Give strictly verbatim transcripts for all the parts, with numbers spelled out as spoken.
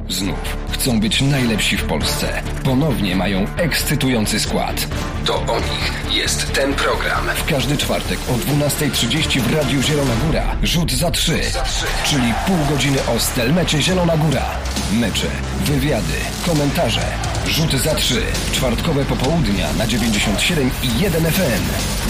Znów chcą być najlepsi w Polsce. Ponownie mają ekscytujący skład. To o nich jest ten program. W każdy czwartek o dwunasta trzydzieści w Radiu Zielona Góra. Rzut za trzy, czyli pół godziny o Stelmecie Zielona Góra. Mecze, wywiady, komentarze. Rzut za trzy. Czwartkowe popołudnia na dziewięćdziesiąt siedem i jeden F M.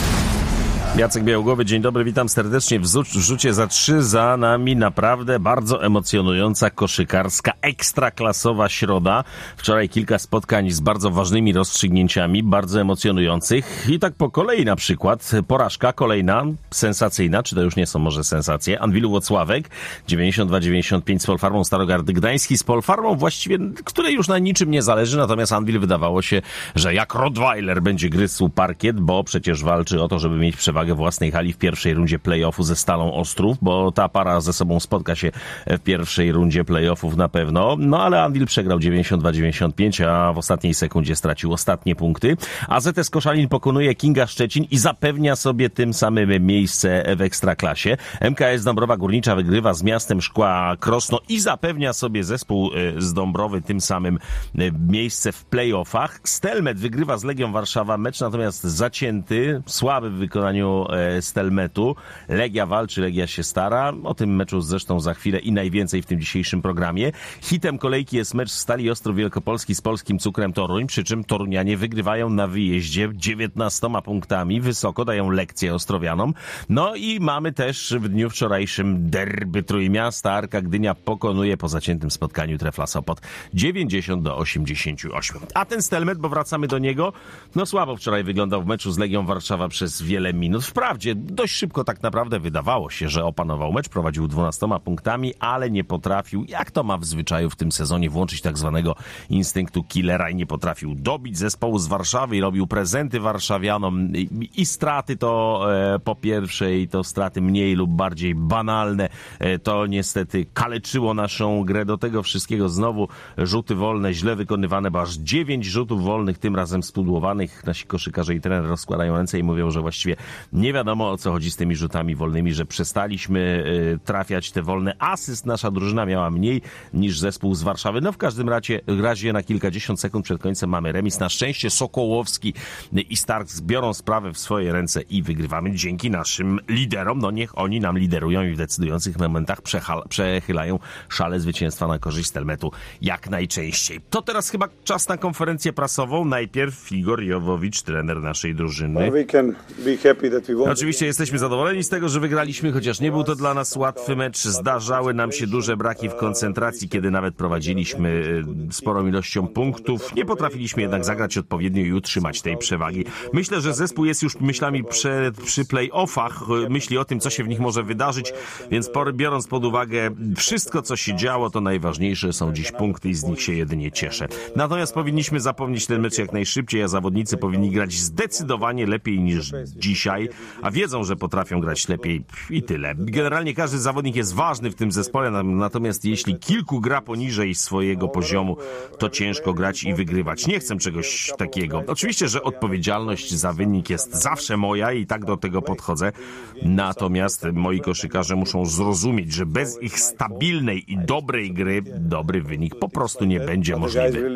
Jacek Białogłowy, dzień dobry, witam serdecznie w rzucie za trzy. Za nami naprawdę bardzo emocjonująca koszykarska, ekstraklasowa środa. Wczoraj kilka spotkań z bardzo ważnymi rozstrzygnięciami, bardzo emocjonujących. I tak po kolei na przykład porażka kolejna, sensacyjna, czy to już nie są może sensacje, Anwilu Włocławek, dziewięćdziesiąt dwa dziewięćdziesiąt pięć z Polfarmą Starogard Gdański, z Polfarmą właściwie, której już na niczym nie zależy, natomiast Anwil wydawało się, że jak Rottweiler będzie gryzł parkiet, bo przecież walczy o to, żeby mieć przewagę własnej hali w pierwszej rundzie play-offu ze Stalą Ostrów, bo ta para ze sobą spotka się w pierwszej rundzie play-offów na pewno. No ale Anwil przegrał dziewięćdziesiąt dwa dziewięćdziesiąt pięć, a w ostatniej sekundzie stracił ostatnie punkty. A Z S Koszalin pokonuje Kinga Szczecin i zapewnia sobie tym samym miejsce w Ekstraklasie. M K S Dąbrowa Górnicza wygrywa z Miastem Szkła Krosno i zapewnia sobie zespół z Dąbrowy tym samym miejsce w play-offach. Stelmet wygrywa z Legią Warszawa, mecz natomiast zacięty, słaby w wykonaniu Stelmetu. Legia walczy, Legia się stara. O tym meczu zresztą za chwilę i najwięcej w tym dzisiejszym programie. Hitem kolejki jest mecz Stali Ostrów Wielkopolski z Polskim Cukrem Toruń, przy czym Torunianie wygrywają na wyjeździe dziewiętnastoma punktami. Wysoko dają lekcję ostrowianom. No i mamy też w dniu wczorajszym derby Trójmiasta. Arka Gdynia pokonuje po zaciętym spotkaniu Trefla Sopot dziewięćdziesiąt do osiemdziesięciu ośmiu. A ten Stelmet, bo wracamy do niego, no słabo wczoraj wyglądał w meczu z Legią Warszawa przez wiele minut. Wprawdzie dość szybko tak naprawdę wydawało się, że opanował mecz, prowadził dwunastoma punktami, ale nie potrafił, jak to ma w zwyczaju w tym sezonie, włączyć tak zwanego instynktu killera i nie potrafił dobić zespołu z Warszawy i robił prezenty warszawianom i, i straty to e, po pierwszej, to straty mniej lub bardziej banalne, e, to niestety kaleczyło naszą grę. Do tego wszystkiego znowu rzuty wolne, źle wykonywane, bo aż dziewięć rzutów wolnych, tym razem spudłowanych. Nasi koszykarze i trener rozkładają ręce i mówią, że właściwie nie wiadomo, o co chodzi z tymi rzutami wolnymi, że przestaliśmy y, trafiać te wolne. Asyst nasza drużyna miała mniej niż zespół z Warszawy. No w każdym razie, razie na kilkadziesiąt sekund przed końcem mamy remis. Na szczęście Sokołowski i Starks biorą sprawę w swoje ręce i wygrywamy dzięki naszym liderom. No niech oni nam liderują i w decydujących momentach przechal- przechylają szale zwycięstwa na korzyść Stelmetu jak najczęściej. To teraz chyba czas na konferencję prasową. Najpierw Igor Jowowicz, trener naszej drużyny. Oczywiście jesteśmy zadowoleni z tego, że wygraliśmy, chociaż nie był to dla nas łatwy mecz. Zdarzały nam się duże braki w koncentracji, kiedy nawet prowadziliśmy sporą ilością punktów. Nie potrafiliśmy jednak zagrać odpowiednio i utrzymać tej przewagi. Myślę, że zespół jest już myślami prze, przy play-offach, myśli o tym, co się w nich może wydarzyć, więc biorąc pod uwagę wszystko, co się działo, to najważniejsze są dziś punkty i z nich się jedynie cieszę. Natomiast powinniśmy zapomnieć ten mecz jak najszybciej, a zawodnicy powinni grać zdecydowanie lepiej niż dzisiaj, a wiedzą, że potrafią grać lepiej i tyle. Generalnie każdy zawodnik jest ważny w tym zespole, natomiast jeśli kilku gra poniżej swojego poziomu, to ciężko grać i wygrywać. Nie chcę czegoś takiego. Oczywiście, że odpowiedzialność za wynik jest zawsze moja i tak do tego podchodzę, natomiast moi koszykarze muszą zrozumieć, że bez ich stabilnej i dobrej gry dobry wynik po prostu nie będzie możliwy.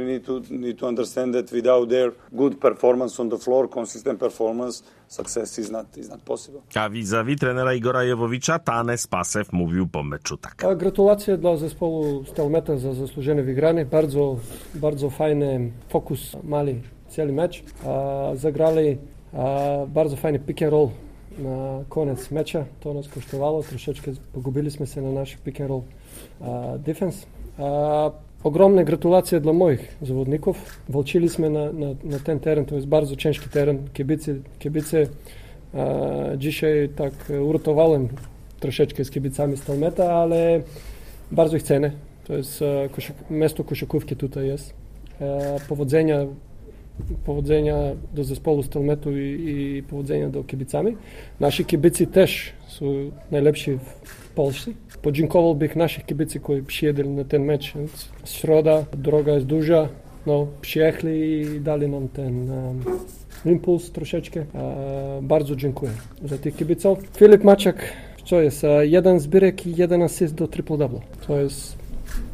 Success is not, is not possible. A vis-a-vis trenera Igora Jowowicza Tanes Pasew mówił po meczu tak. A gratulacje dla zespołu Stelmeta za zasłużone wygranie. Bardzo, bardzo fajny fokus mali cały mecz. A, zagrali a, bardzo fajny pick and roll na koniec mecza. To nas kosztowało. Troszeczkę pogubiliśmy się na nasz pick and roll a, defense. A, Ogromne gratulacje dla moich zawodników. Walczyliśmy na, na, na ten teren, to jest bardzo ciężki teren. Kibice, kibice e, dzisiaj tak uratowałem troszeczkę z kibicami Stelmeta, ale bardzo ich cenię. To jest e, koszak, miasto koszykówki tutaj jest. E, powodzenia, powodzenia do zespołu Stelmetu i, i powodzenia do kibicami. Nasi kibicy też są najlepsi w Polsce. Podziękowałbym naszych kibiców, którzy przyjechali na ten mecz. Środa, droga jest duża, no, przyjechali i dali nam ten um, impuls troszeczkę. Uh, bardzo dziękuję za tych kibiców. Filip Maciak, co jest? Uh, jeden zbierek i jeden asyst do triple-double. To jest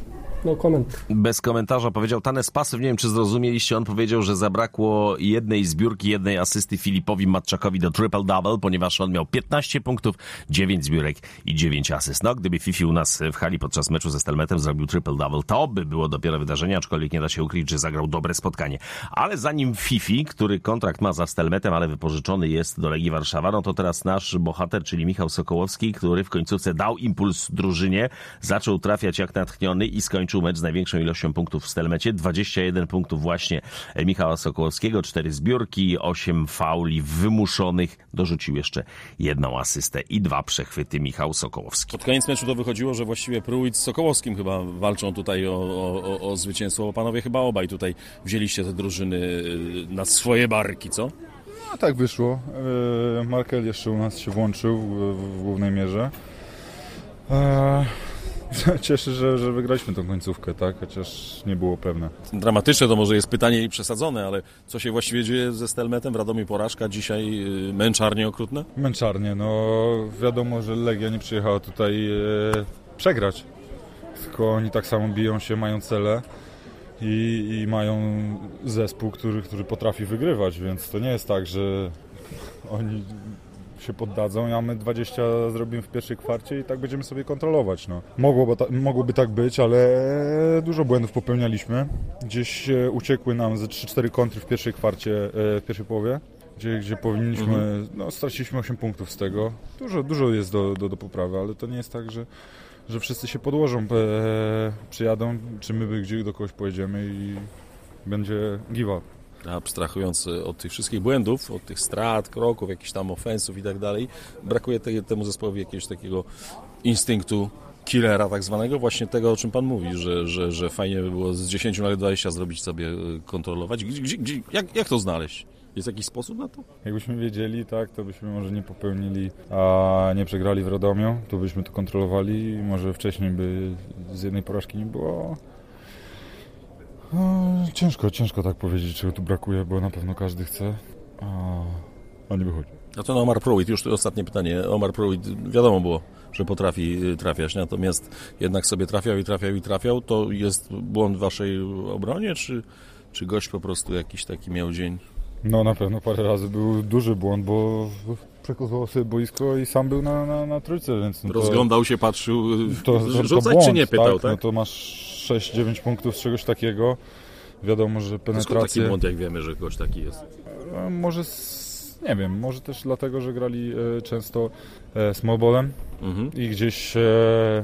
no comment. Bez komentarza powiedział Tanes Pasyw, nie wiem czy zrozumieliście, on powiedział, że zabrakło jednej zbiórki, jednej asysty Filipowi Matczakowi do triple-double, ponieważ on miał piętnaście punktów, dziewięć zbiórek i dziewięć asyst. No, gdyby Fifi u nas w hali podczas meczu ze Stelmetem zrobił triple-double, to by było dopiero wydarzenie, aczkolwiek nie da się ukryć, że zagrał dobre spotkanie. Ale zanim Fifi, który kontrakt ma za Stelmetem, ale wypożyczony jest do Legii Warszawa, no to teraz nasz bohater, czyli Michał Sokołowski, który w końcówce dał impuls drużynie, zaczął trafiać jak natchniony i skończył mecz z największą ilością punktów w Stelmecie. dwadzieścia jeden punktów właśnie Michała Sokołowskiego, cztery zbiórki, osiem fauli wymuszonych, dorzucił jeszcze jedną asystę i dwa przechwyty Michał Sokołowski. Pod koniec meczu to wychodziło, że właściwie Pruitt z Sokołowskim chyba walczą tutaj o, o, o zwycięstwo, bo panowie chyba obaj tutaj wzięliście te drużyny na swoje barki, co? No tak wyszło. Markel jeszcze u nas się włączył w głównej mierze. Cieszę, że, że wygraliśmy tą końcówkę, tak? Chociaż nie było pewne. Dramatyczne to może jest pytanie i przesadzone, ale co się właściwie dzieje ze Stelmetem? W Radomiu porażka, dzisiaj męczarnie okrutne? Męczarnie, no wiadomo, że Legia nie przyjechała tutaj e, przegrać. Tylko oni tak samo biją się, mają cele i, i mają zespół, który, który potrafi wygrywać, więc to nie jest tak, że oni się poddadzą, a my dwadzieścia zrobimy w pierwszej kwarcie i tak będziemy sobie kontrolować. No. Mogłoby, ta, mogłoby tak być, ale dużo błędów popełnialiśmy. Gdzieś uciekły nam ze trzy cztery kontry w pierwszej kwarcie, w pierwszej połowie, gdzie, gdzie powinniśmy, mhm. no straciliśmy osiem punktów z tego. Dużo, dużo jest do, do, do poprawy, ale to nie jest tak, że, że wszyscy się podłożą, e, przyjadą, czy my gdzie do kogoś pojedziemy i będzie give up. Abstrahując od tych wszystkich błędów, od tych strat, kroków, jakichś tam ofensów i tak dalej, brakuje te, temu zespołowi jakiegoś takiego instynktu killera tak zwanego, właśnie tego, o czym pan mówi, że, że, że fajnie by było z dziesięciu na dwadzieścia zrobić sobie, kontrolować. Gdzie, gdzie, gdzie, jak, jak to znaleźć? Jest jakiś sposób na to? Jakbyśmy wiedzieli, tak, to byśmy może nie popełnili, a nie przegrali w Radomiu, to byśmy to kontrolowali i może wcześniej by z jednej porażki nie było. No, ciężko, ciężko tak powiedzieć, czego tu brakuje, bo na pewno każdy chce, a, a nie wychodzi. A to na Omar Pruitt, już to ostatnie pytanie. Omar Pruitt, wiadomo było, że potrafi trafiać, natomiast jednak sobie trafiał i trafiał i trafiał. To jest błąd w waszej obronie, czy, czy gość po prostu jakiś taki miał dzień? No na pewno parę razy był duży błąd, bo przekozował sobie boisko i sam był na, na, na trójce, więc... No to, rozglądał się, patrzył, to, to, rzucać to błąd, czy nie pytał, tak? tak? No to masz sześć dziewięć punktów z czegoś takiego. Wiadomo, że penetracje... To jest taki błąd, jak wiemy, że gość taki jest? Może, nie wiem, może też dlatego, że grali e, często e, small ballem mhm. i gdzieś e,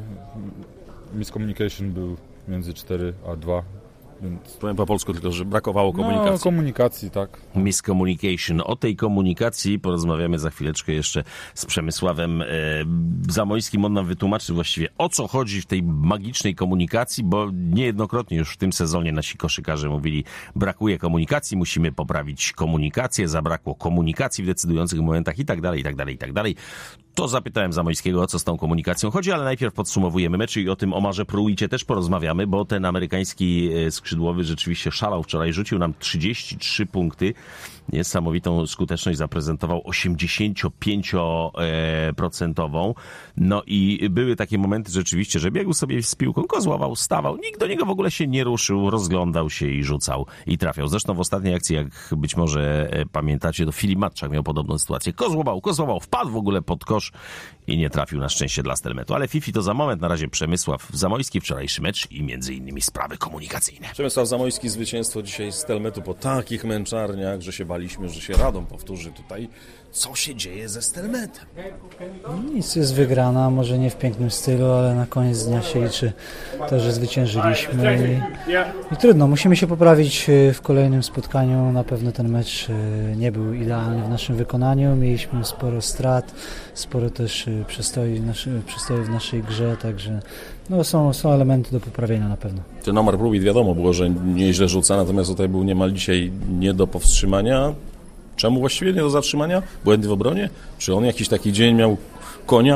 miscommunication był między cztery a dwa. Więc... Powiem po polsku tylko, że brakowało komunikacji. No, komunikacji, tak. Miscommunication. O tej komunikacji porozmawiamy za chwileczkę jeszcze z Przemysławem e, Zamojskim. On nam wytłumaczy właściwie, o co chodzi w tej magicznej komunikacji, bo niejednokrotnie już w tym sezonie nasi koszykarze mówili, brakuje komunikacji, musimy poprawić komunikację, zabrakło komunikacji w decydujących momentach i tak dalej, i tak dalej, i tak dalej. To zapytałem Zamojskiego, o co z tą komunikacją chodzi, ale najpierw podsumowujemy mecz i o tym Omarze Pruitcie też porozmawiamy, bo ten amerykański skrzydłowy rzeczywiście szalał wczoraj, rzucił nam trzydzieści trzy punkty, niesamowitą skuteczność zaprezentował osiemdziesiąt pięć procent. No i były takie momenty rzeczywiście, że biegł sobie z piłką, kozłował, stawał, nikt do niego w ogóle się nie ruszył, rozglądał się i rzucał i trafiał. Zresztą w ostatniej akcji, jak być może pamiętacie, to Filip Matczak miał podobną sytuację. Kozłował, kozłował, wpadł w ogóle pod kosz i nie trafił na szczęście dla Stelmetu. Ale Fifi to za moment, na razie Przemysław Zamojski, wczorajszy mecz i między innymi sprawy komunikacyjne. Przemysław Zamojski, zwycięstwo dzisiaj z Stelmetu po takich męczarniach, że się baliśmy, że się Radom powtórzy tutaj. Co się dzieje ze Stelmetem? Nic, jest wygrana, może nie w pięknym stylu, ale na koniec dnia się liczy to, że zwyciężyliśmy i, i trudno, musimy się poprawić w kolejnym spotkaniu. Na pewno ten mecz nie był idealny w naszym wykonaniu, mieliśmy sporo strat, sporo też przestoi w, naszy, przestoi w naszej grze, także no, są, są elementy do poprawienia na pewno. Ten Omar Pruitt wiadomo było, że nieźle rzuca, natomiast tutaj był niemal dzisiaj nie do powstrzymania. Czemu właściwie nie do zatrzymania? Błędy w obronie? Czy on jakiś taki dzień miał konia?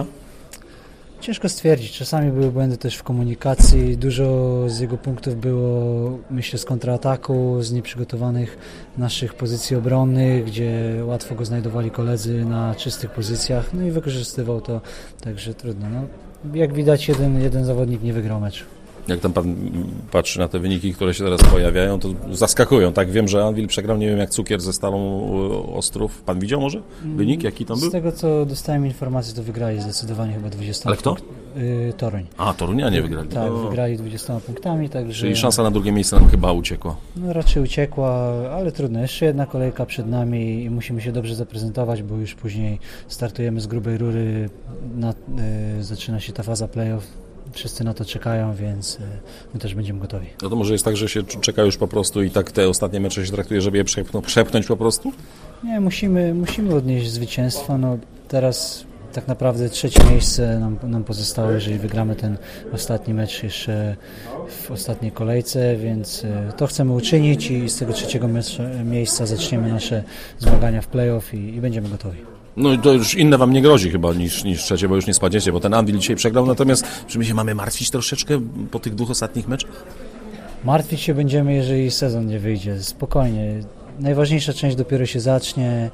Ciężko stwierdzić. Czasami były błędy też w komunikacji. Dużo z jego punktów było, myślę, z kontrataku, z nieprzygotowanych naszych pozycji obronnych, gdzie łatwo go znajdowali koledzy na czystych pozycjach. No i wykorzystywał to, także trudno. No, jak widać, jeden, jeden zawodnik nie wygrał meczu. Jak tam pan patrzy na te wyniki, które się teraz pojawiają, to zaskakują. Tak, wiem, że Anwil przegrał, nie wiem jak Cukier ze Stalą Ostrów. Pan widział może wynik, jaki tam był? Z tego, co dostałem informację, to wygrali zdecydowanie chyba dwudziestoma. Ale kto? Punkt, y, Toruń. A, Torunianie wygrali. Tak, o. wygrali dwudziestoma punktami, także... Czyli szansa na drugie miejsce nam chyba uciekła. No raczej uciekła, ale trudno. Jeszcze jedna kolejka przed nami i musimy się dobrze zaprezentować, bo już później startujemy z grubej rury, na, y, zaczyna się ta faza playoff. Wszyscy na to czekają, więc my też będziemy gotowi. No to może jest tak, że się czeka już po prostu i tak te ostatnie mecze się traktuje, żeby je przepchnąć, przepchnąć po prostu? Nie, musimy, musimy odnieść zwycięstwo. No teraz tak naprawdę trzecie miejsce nam, nam pozostało, jeżeli wygramy ten ostatni mecz jeszcze w ostatniej kolejce, więc to chcemy uczynić i z tego trzeciego miejsca zaczniemy nasze zmagania w playoff i, i będziemy gotowi. No i to już inne wam nie grozi chyba niż, niż trzecie, bo już nie spadniecie, bo ten Anwil dzisiaj przegrał, natomiast czy my się mamy martwić troszeczkę po tych dwóch ostatnich meczach? Martwić się będziemy, jeżeli sezon nie wyjdzie. Spokojnie. Najważniejsza część dopiero się zacznie.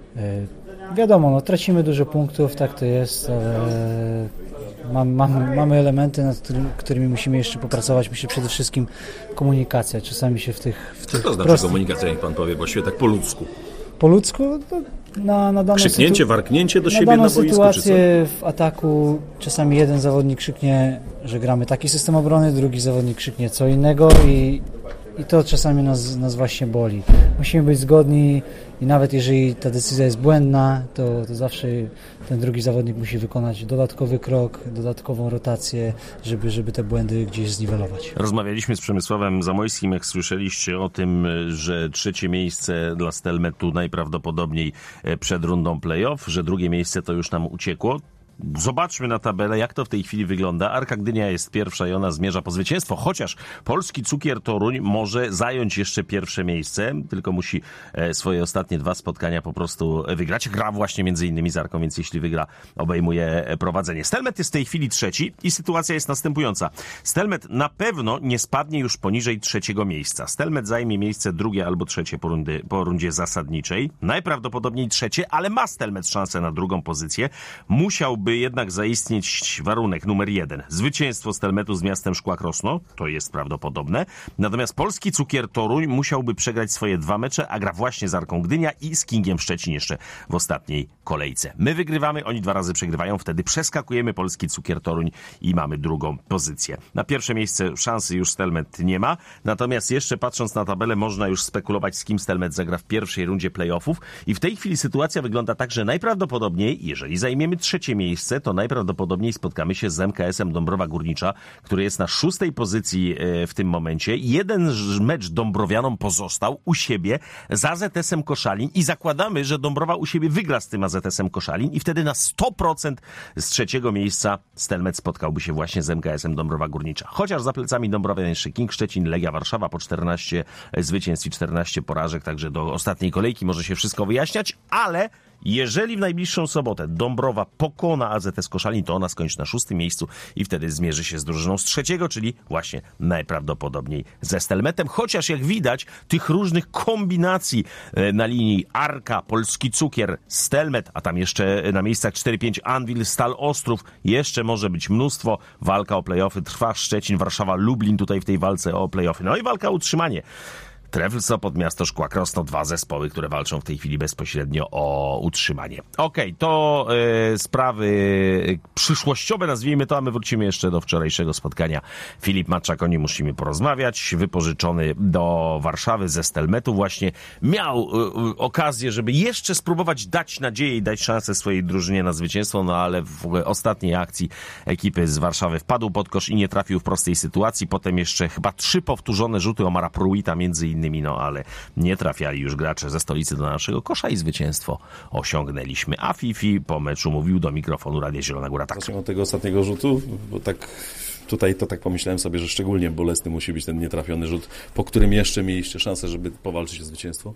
Wiadomo, no, tracimy dużo punktów, tak to jest, ale mam, mam, mamy elementy, nad którymi, którymi musimy jeszcze popracować. Myślę przede wszystkim komunikacja. Czasami się w tych... W tych Co to znaczy prostych... komunikacja, niech pan powie, właściwie tak po ludzku? Po ludzku? To na, na daną Krzyknięcie, sytu... warknięcie do na siebie daną na boisku, sytuację w ataku czasami jeden zawodnik krzyknie, że gramy taki system obrony, drugi zawodnik krzyknie co innego i, i to czasami nas, nas właśnie boli. Musimy być zgodni i nawet jeżeli ta decyzja jest błędna, to, to zawsze ten drugi zawodnik musi wykonać dodatkowy krok, dodatkową rotację, żeby, żeby te błędy gdzieś zniwelować. Rozmawialiśmy z Przemysławem Zamojskim, jak słyszeliście o tym, że trzecie miejsce dla Stelmetu najprawdopodobniej przed rundą play-off, że drugie miejsce to już nam uciekło. Zobaczmy na tabelę, jak to w tej chwili wygląda. Arka Gdynia jest pierwsza i ona zmierza po zwycięstwo, chociaż polski Cukier Toruń może zająć jeszcze pierwsze miejsce, tylko musi swoje ostatnie dwa spotkania po prostu wygrać. Gra właśnie między innymi z Arką, więc jeśli wygra, obejmuje prowadzenie. Stelmet jest w tej chwili trzeci i sytuacja jest następująca. Stelmet na pewno nie spadnie już poniżej trzeciego miejsca. Stelmet zajmie miejsce drugie albo trzecie po, rundy, po rundzie zasadniczej. Najprawdopodobniej trzecie, ale ma Stelmet szansę na drugą pozycję. Musiałby jednak zaistnieć warunek numer jeden. Zwycięstwo Stelmetu z Miastem Szkła Krosno, to jest prawdopodobne. Natomiast polski Cukier Toruń musiałby przegrać swoje dwa mecze, a gra właśnie z Arką Gdynia i z Kingiem Szczecin jeszcze w ostatniej kolejce. My wygrywamy, oni dwa razy przegrywają, wtedy przeskakujemy polski Cukier Toruń i mamy drugą pozycję. Na pierwsze miejsce szansy już Stelmet nie ma, natomiast jeszcze patrząc na tabelę można już spekulować, z kim Stelmet zagra w pierwszej rundzie playoffów i w tej chwili sytuacja wygląda tak, że najprawdopodobniej, jeżeli zajmiemy trzecie miejsce, to najprawdopodobniej spotkamy się z M K S-em Dąbrowa Górnicza, który jest na szóstej pozycji w tym momencie. Jeden mecz dąbrowianom pozostał u siebie z A Z S-em Koszalin i zakładamy, że Dąbrowa u siebie wygra z tym A Z S-em Koszalin i wtedy na sto procent z trzeciego miejsca Stelmet spotkałby się właśnie z M K S-em Dąbrowa Górnicza. Chociaż za plecami Dąbrowian jeszcze King Szczecin, Legia Warszawa po czternaście zwycięstw i czternaście porażek, także do ostatniej kolejki może się wszystko wyjaśniać, ale jeżeli w najbliższą sobotę Dąbrowa pokona A Z S Koszalin, to ona skończy na szóstym miejscu i wtedy zmierzy się z drużyną z trzeciego, czyli właśnie najprawdopodobniej ze Stelmetem. Chociaż jak widać, tych różnych kombinacji na linii Arka, Polski Cukier, Stelmet, a tam jeszcze na miejscach cztery pięć Anwil, Stal Ostrów, jeszcze może być mnóstwo. Walka o play-offy trwa. Szczecin, Warszawa, Lublin tutaj w tej walce o play-offy. No i walka o utrzymanie. Trefl Sopot, Miasto Szkła Krosno, dwa zespoły, które walczą w tej chwili bezpośrednio o utrzymanie. Okej, okay, to y, sprawy przyszłościowe, nazwijmy to, a my wrócimy jeszcze do wczorajszego spotkania. Filip Matczak, o nim musimy porozmawiać, wypożyczony do Warszawy ze Stelmetu, właśnie miał y, okazję, żeby jeszcze spróbować dać nadzieję i dać szansę swojej drużynie na zwycięstwo, no ale w ostatniej akcji ekipy z Warszawy wpadł pod kosz i nie trafił w prostej sytuacji. Potem jeszcze chyba trzy powtórzone rzuty Omara Pruita między innymi, no ale nie trafiali już gracze ze stolicy do naszego kosza i zwycięstwo osiągnęliśmy. A Fifi po meczu mówił do mikrofonu Radia Zielona Góra tak. Zacznę od tego ostatniego rzutu, bo tak tutaj to tak pomyślałem sobie, że szczególnie bolesny musi być ten nietrafiony rzut, po którym jeszcze mieliście szansę, żeby powalczyć o zwycięstwo?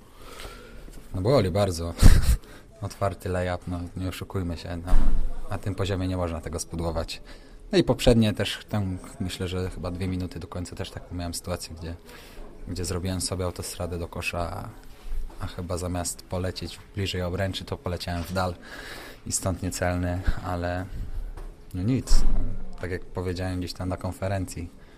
No boli bardzo. Otwarty layup, no nie oszukujmy się, no, na tym poziomie nie można tego spudłować. No i poprzednie też, tam myślę, że chyba dwie minuty do końca też taką miałem sytuację, gdzie gdzie zrobiłem sobie autostradę do kosza, a chyba zamiast polecieć bliżej obręczy, to poleciałem w dal i stąd niecelny, ale no nic. Tak jak powiedziałem gdzieś tam na konferencji,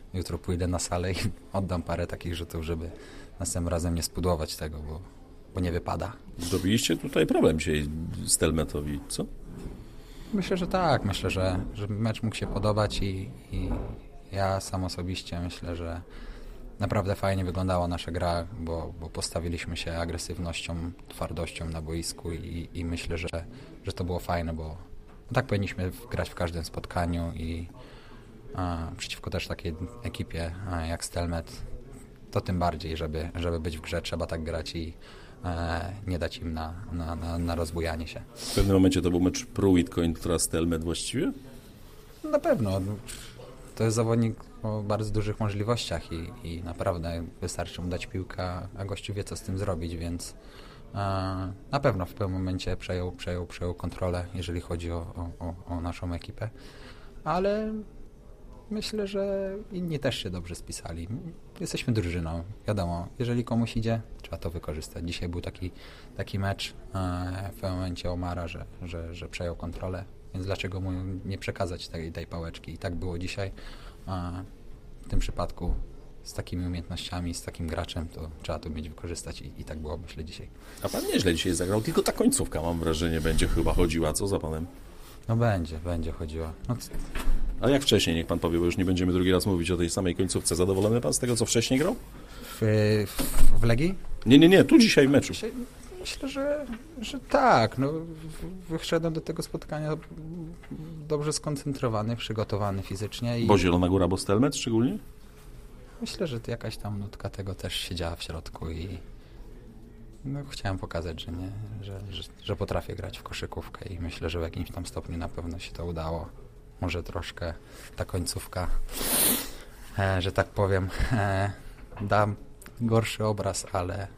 jutro pójdę na salę i oddam parę takich rzutów, żeby następnym razem nie spudłować tego, bo, bo nie wypada. Zrobiliście tutaj problem dzisiaj Stelmetowi, co? Myślę, że tak. Myślę, że, że mecz mógł się podobać i, i ja sam osobiście myślę, że naprawdę fajnie wyglądała nasza gra, bo, bo postawiliśmy się agresywnością, twardością na boisku i, i myślę, że, że to było fajne, bo tak powinniśmy grać w każdym spotkaniu i a, przeciwko też takiej ekipie a, jak Stelmet, to tym bardziej, żeby, żeby być w grze, trzeba tak grać i e, nie dać im na, na, na, na rozbujanie się. W pewnym momencie to był mecz Pruitt kontra Stelmet właściwie? Na pewno. To jest zawodnik o bardzo dużych możliwościach i, i naprawdę wystarczy mu dać piłkę, a gościu wie, co z tym zrobić, więc e, na pewno w pewnym momencie przejął, przejął, przejął kontrolę, jeżeli chodzi o, o, o naszą ekipę. Ale myślę, że inni też się dobrze spisali. Jesteśmy drużyną, wiadomo, jeżeli komuś idzie, trzeba to wykorzystać. Dzisiaj był taki, taki mecz e, w pewnym momencie Omara, że, że, że przejął kontrolę. Więc dlaczego mu nie przekazać tej, tej pałeczki? I tak było dzisiaj. A w tym przypadku z takimi umiejętnościami, z takim graczem, to trzeba to mieć wykorzystać i, i tak było, myślę, dzisiaj. A pan nieźle dzisiaj zagrał, tylko ta końcówka, mam wrażenie, będzie chyba chodziła. Co za panem? No będzie, będzie chodziła. No, a jak wcześniej, niech pan powie, bo już nie będziemy drugi raz mówić o tej samej końcówce. Zadowolony pan z tego, co wcześniej grał? W, w, w Legii? Nie, nie, nie, tu dzisiaj w meczu. Dzisiaj, myślę, że, że tak. No, wyszedłem do tego spotkania dobrze skoncentrowany, przygotowany fizycznie. I bo Zielona Góra, bo Stelmet szczególnie? Myślę, że jakaś tam nutka tego też siedziała w środku i no, chciałem pokazać, że, nie, że, że, że potrafię grać w koszykówkę i myślę, że w jakimś tam stopniu na pewno się to udało. Może troszkę ta końcówka, e, że tak powiem, e, da gorszy obraz, ale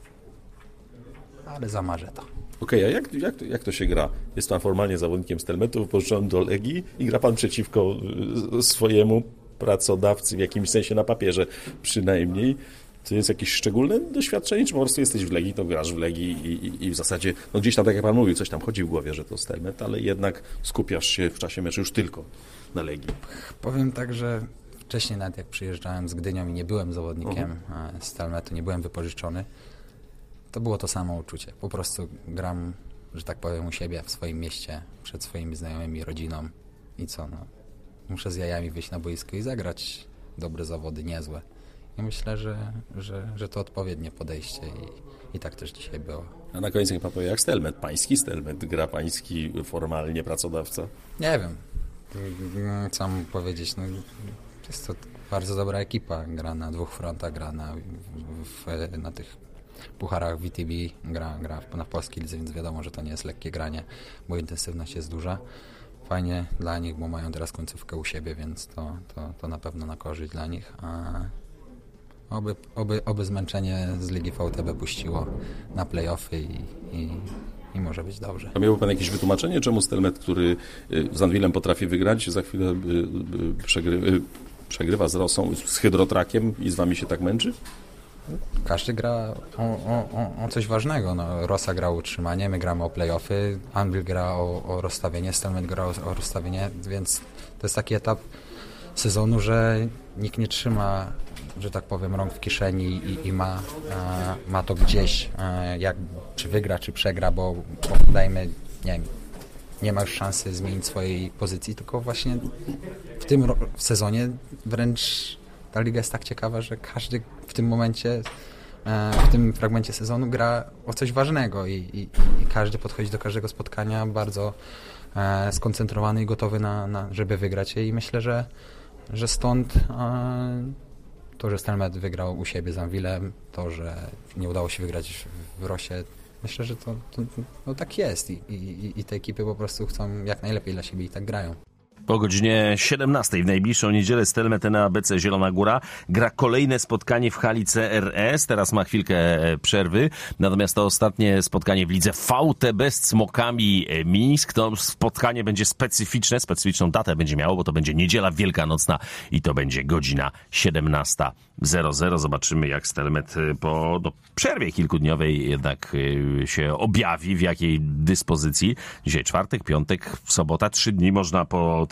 ale zamarzę to. Okej, okay, a jak, jak, jak to się gra? Jest pan formalnie zawodnikiem Stelmetu, wypożyczony do Legii i gra pan przeciwko swojemu pracodawcy w jakimś sensie na papierze przynajmniej. To jest jakieś szczególne doświadczenie, czy po prostu jesteś w Legii, to grasz w Legii i, i, i w zasadzie, no gdzieś tam, tak jak pan mówił, coś tam chodzi w głowie, że to Stelmet, ale jednak skupiasz się w czasie meczu już tylko na Legii. Powiem tak, że wcześniej nawet jak przyjeżdżałem z Gdynią i nie byłem zawodnikiem uh-huh. Stelmetu, nie byłem wypożyczony, to było to samo uczucie. Po prostu gram, że tak powiem, u siebie, w swoim mieście, przed swoimi znajomymi, rodziną i co, no. Muszę z jajami wyjść na boisko i zagrać dobre zawody, niezłe. I myślę, że, że, że to odpowiednie podejście i, i tak też dzisiaj było. A na koniec niech pan powie, jak Stelmet, pański Stelmet, gra pański formalnie pracodawca? Nie wiem, co mam powiedzieć, no, jest to bardzo dobra ekipa, gra na dwóch frontach, gra na, w, na tych pucharach V T B, gra, gra na polskiej lidze, więc wiadomo, że to nie jest lekkie granie, bo intensywność jest duża. Fajnie dla nich, bo mają teraz końcówkę u siebie, więc to, to, to na pewno na korzyść dla nich. A oby, oby, oby zmęczenie z Ligi V T B puściło na play-offy i, i, i może być dobrze. A miałby pan jakieś wytłumaczenie, czemu Stelmet, który z Anwilem potrafi wygrać, za chwilę przegry, przegrywa z Rosą, z Hydrotrakiem i z wami się tak męczy? Każdy gra o, o, o coś ważnego. No, Rosa gra o utrzymanie, my gramy o play-offy, Anvil gra o, o rozstawienie, Stelmet gra o, o rozstawienie, więc to jest taki etap sezonu, że nikt nie trzyma, że tak powiem, rąk w kieszeni i, i ma, e, ma to gdzieś, e, jak, czy wygra, czy przegra, bo, bo dajmy, nie wiem, nie ma już szansy zmienić swojej pozycji, tylko właśnie w tym ro- w sezonie wręcz ta liga jest tak ciekawa, że każdy w tym momencie, w tym fragmencie sezonu gra o coś ważnego i, i, i każdy podchodzi do każdego spotkania bardzo e, skoncentrowany i gotowy na, na, żeby wygrać je i myślę, że, że stąd e, to, że Stelmet wygrał u siebie z Anvilem, to, że nie udało się wygrać w, w Rosie, myślę, że to, to no tak jest I, i, i te ekipy po prostu chcą jak najlepiej dla siebie i tak grają. Po godzinie siedemnastej w najbliższą niedzielę Stelmet na A B C Zielona Góra gra kolejne spotkanie w hali C R S. Teraz ma chwilkę przerwy. Natomiast to ostatnie spotkanie w lidze V T B z Cmokami Mińsk. To spotkanie będzie specyficzne. Specyficzną datę będzie miało, bo to będzie niedziela wielkanocna i to będzie godzina siedemnasta zero zero. Zobaczymy, jak Stelmet po no, przerwie kilkudniowej jednak się objawi, w jakiej dyspozycji. Dzisiaj czwartek, piątek, sobota, trzy dni można potrenować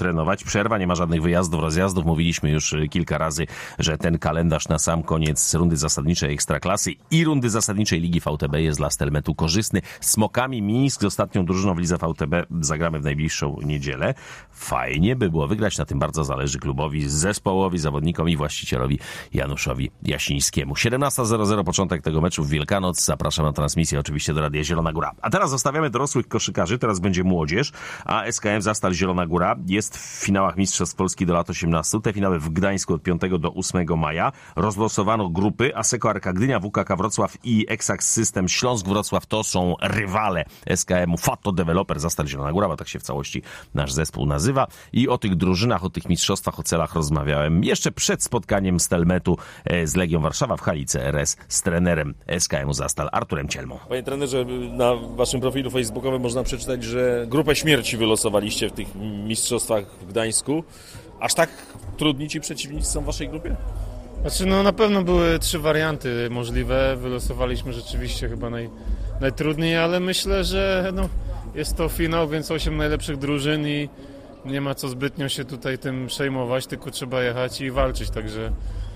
trenować. Przerwa, nie ma żadnych wyjazdów, rozjazdów. Mówiliśmy już kilka razy, że ten kalendarz na sam koniec rundy zasadniczej Ekstraklasy i rundy zasadniczej Ligi V T B jest dla Stelmetu korzystny. Smokami Mińsk z ostatnią drużyną w lidze V T B zagramy w najbliższą niedzielę. Fajnie by było wygrać, na tym bardzo zależy klubowi, zespołowi, zawodnikom i właścicielowi Januszowi Jasińskiemu. siedemnasta zero zero początek tego meczu w Wielkanoc. Zapraszam na transmisję oczywiście do Radia Zielona Góra. A teraz zostawiamy dorosłych koszykarzy, teraz będzie młodzież, a S K M Zastal Zielona Góra jest w finałach Mistrzostw Polski do lat osiemnastu. Te finały w Gdańsku od piątego do ósmego maja. Rozlosowano grupy. Asseco Arka Gdynia, W K K Wrocław i Exact System Śląsk Wrocław to są rywale S K M-u. Fato Developer Zastal Zielona Góra, bo tak się w całości nasz zespół nazywa. I o tych drużynach, o tych mistrzostwach, o celach rozmawiałem jeszcze przed spotkaniem Stelmetu z Legią Warszawa w hali C R S z trenerem S K M-u Zastal Arturem Cielmą. Panie trenerze, na waszym profilu facebookowym można przeczytać, że grupę śmierci wylosowaliście w tych mistrzostwach w Gdańsku. Aż tak trudni ci przeciwnicy są w waszej grupie? Znaczy, no na pewno były trzy warianty możliwe. Wylosowaliśmy rzeczywiście chyba naj, najtrudniej, ale myślę, że no, jest to finał, więc osiem najlepszych drużyn i nie ma co zbytnio się tutaj tym przejmować, tylko trzeba jechać i walczyć, także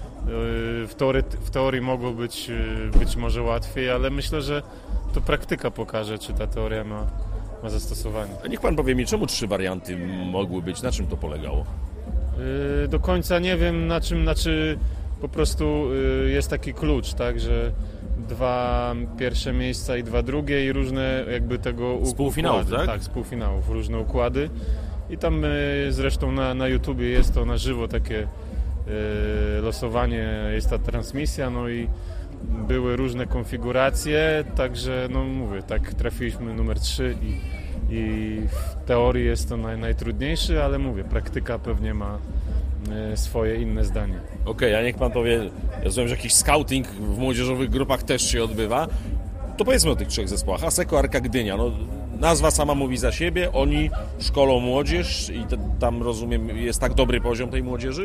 w teorii, w teorii mogło być być może łatwiej, ale myślę, że to praktyka pokaże, czy ta teoria ma, ma zastosowanie. A niech pan powie mi, czemu trzy warianty mogły być, na czym to polegało? Do końca nie wiem, na czym, znaczy po prostu jest taki klucz, tak, że dwa pierwsze miejsca i dwa drugie i różne jakby tego układy. Z półfinałów, tak? Tak, z półfinałów, różne układy. I tam zresztą na, na YouTubie jest to na żywo takie y, losowanie, jest ta transmisja, no i były różne konfiguracje, także no mówię, tak trafiliśmy numer trzy i, i w teorii jest to naj, najtrudniejszy, ale mówię, praktyka pewnie ma y, swoje inne zdanie. Okej, okay, a niech pan powie, ja rozumiem, że jakiś scouting w młodzieżowych grupach też się odbywa. To powiedzmy o tych trzech zespołach. Asseco Arka Gdynia, no nazwa sama mówi za siebie, oni szkolą młodzież i t- tam, rozumiem, jest tak dobry poziom tej młodzieży?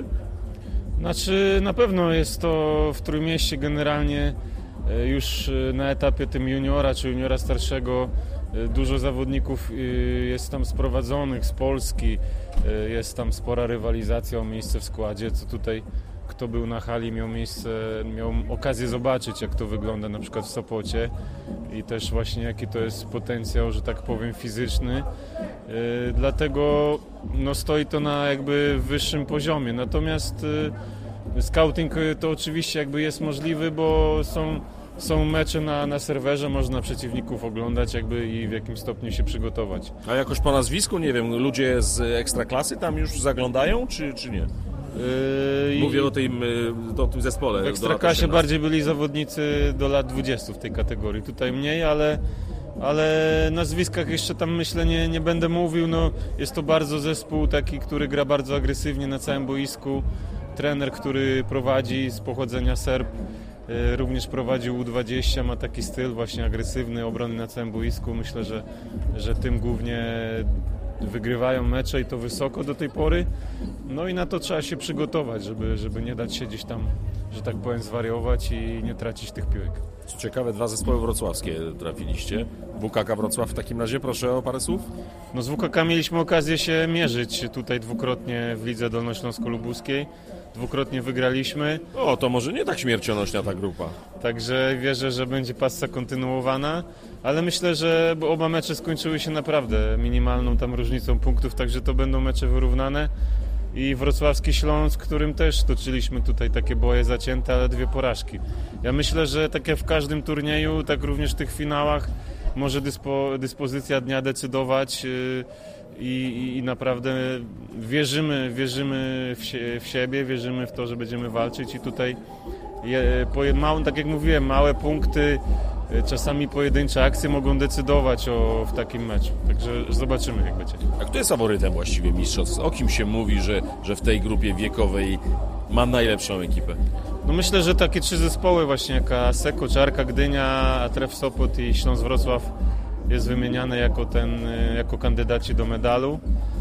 Znaczy, na pewno jest to w Trójmieście generalnie już na etapie tym juniora czy juniora starszego dużo zawodników jest tam sprowadzonych z Polski, jest tam spora rywalizacja o miejsce w składzie, co tutaj kto był na hali miał miejsce, miał okazję zobaczyć, jak to wygląda na przykład w Sopocie i też właśnie jaki to jest potencjał, że tak powiem, fizyczny. Yy, dlatego no, stoi to na jakby wyższym poziomie. Natomiast yy, scouting to oczywiście jakby jest możliwy, bo są, są mecze na, na serwerze, można przeciwników oglądać jakby i w jakimś stopniu się przygotować. A jakoś po nazwisku, nie wiem, ludzie z Ekstraklasy tam już zaglądają, czy, czy nie? Yy, Mówię o tym, o tym zespole. W Ekstraklasie bardziej byli zawodnicy do lat dwudziestu w tej kategorii. Tutaj mniej, ale, ale nazwiskach jeszcze tam myślę nie, nie będę mówił. No, jest to bardzo zespół taki, który gra bardzo agresywnie na całym boisku. Trener, który prowadzi z pochodzenia Serb, yy, również prowadził U dwadzieścia, ma taki styl właśnie agresywny, obrony na całym boisku. Myślę, że, że tym głównie wygrywają mecze i to wysoko do tej pory. No i na to trzeba się przygotować, żeby, żeby nie dać się gdzieś tam, że tak powiem, zwariować i nie tracić tych piłek. Co ciekawe, dwa zespoły wrocławskie trafiliście. W K K Wrocław w takim razie, proszę o parę słów. No z W K K mieliśmy okazję się mierzyć tutaj dwukrotnie w Lidze Dolnośląsko-Lubuskiej. Dwukrotnie wygraliśmy. O, to może nie tak śmiercionośna ta grupa. Także wierzę, że będzie pasja kontynuowana, ale myślę, że oba mecze skończyły się naprawdę minimalną tam różnicą punktów, także to będą mecze wyrównane. I wrocławski Śląsk, którym też toczyliśmy tutaj takie boje zacięte, ale dwie porażki. Ja myślę, że tak jak w każdym turnieju, tak również w tych finałach może dyspo, dyspozycja dnia decydować yy, i, i naprawdę wierzymy, wierzymy w, sie, w siebie, wierzymy w to, że będziemy walczyć i tutaj je, po, małe, tak jak mówiłem, małe punkty, czasami pojedyncze akcje mogą decydować o, w takim meczu. Także zobaczymy, jak będzie. A kto jest faworytem właściwie mistrzostw? O kim się mówi, że, że w tej grupie wiekowej ma najlepszą ekipę? No myślę, że takie trzy zespoły właśnie jak Asseco, czy Arka Gdynia, Atref Sopot i Śląsk Wrocław jest wymieniane jako, ten, jako kandydaci do medalu.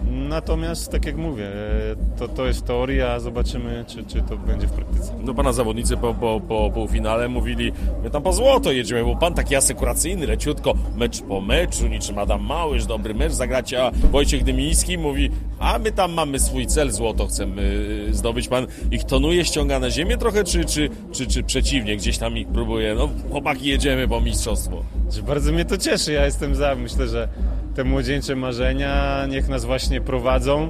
Natomiast, tak jak mówię, to, to jest teoria, a zobaczymy, czy, czy to będzie w praktyce. No pana zawodnicy po, po, po półfinale mówili, my tam po złoto jedziemy, bo pan taki asekuracyjny, leciutko, mecz po meczu, niczym Adam Małysz, dobry mecz zagracie, a Wojciech Dymiński mówi, a my tam mamy swój cel, złoto chcemy zdobyć. Pan ich tonuje, ściąga na ziemię trochę, czy, czy, czy, czy przeciwnie, gdzieś tam ich próbuje, no chłopaki, jedziemy po mistrzostwo. Bardzo mnie to cieszy, ja jestem za, myślę, że te młodzieńcze marzenia niech nas właśnie prowadzą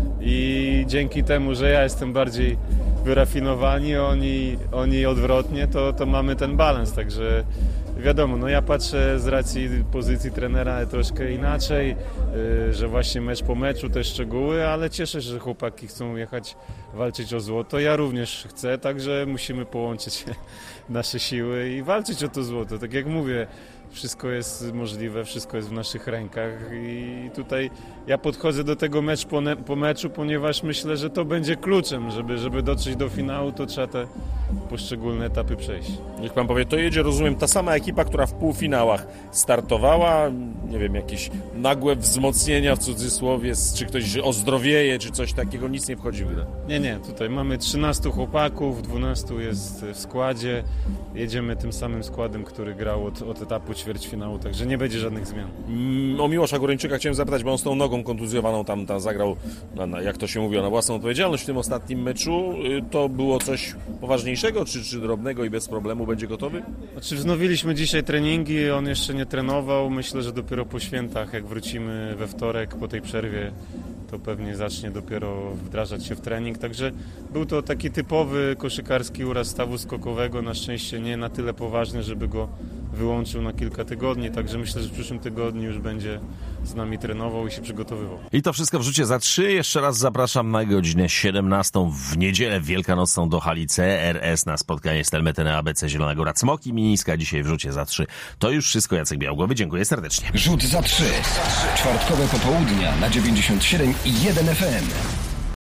i dzięki temu, że ja jestem bardziej wyrafinowani, oni, oni odwrotnie, to, to mamy ten balans, także wiadomo, no ja patrzę z racji pozycji trenera troszkę inaczej, yy, że właśnie mecz po meczu, te szczegóły, ale cieszę się, że chłopaki chcą jechać walczyć o złoto. Ja również chcę, także musimy połączyć nasze siły i walczyć o to złoto. Tak jak mówię, wszystko jest możliwe, wszystko jest w naszych rękach i tutaj ja podchodzę do tego mecz po, ne- po meczu, ponieważ myślę, że to będzie kluczem, żeby, żeby dotrzeć do finału, to trzeba te poszczególne etapy przejść. Niech pan powie, to jedzie, rozumiem, ta sama ekipa, która w półfinałach startowała, nie wiem, jakieś nagłe wzmocnienia w cudzysłowie, czy ktoś ozdrowieje, czy coś takiego, nic nie wchodzi w grę. Nie, nie, tutaj mamy trzynastu chłopaków, dwunastu jest w składzie, jedziemy tym samym składem, który grał od, od etapu ćwierćfinału, także nie będzie żadnych zmian. Mm, o Miłosza Goreńczyka chciałem zapytać, bo on z tą nogą kontuzjowaną tam, tam zagrał, na, na, jak to się mówi, na własną odpowiedzialność w tym ostatnim meczu. To było coś poważniejszego, czy, czy drobnego i bez problemu będzie gotowy? Znaczy wznowiliśmy dzisiaj treningi, on jeszcze nie trenował, myślę, że dopiero po świętach, jak wrócimy we wtorek po tej przerwie, to pewnie zacznie dopiero wdrażać się w trening, także był to taki typowy koszykarski uraz stawu skokowego, na szczęście nie na tyle poważny, żeby go wyłączył na kilka tygodni, także myślę, że w przyszłym tygodniu już będzie z nami trenował i się przygotowywał. I to wszystko w Rzucie za trzy. Jeszcze raz zapraszam na godzinę siedemnastą w niedzielę wielkanocną do hali C R S na spotkanie Stelmetene A B C Zielona Góra Cmoki Minińska. Dzisiaj w Rzucie za trzy. To już wszystko. Jacek Białgłowy, dziękuję serdecznie. Rzut za trzy. Czwartkowe popołudnia na dziewięćdziesiąt siedem i jeden F M.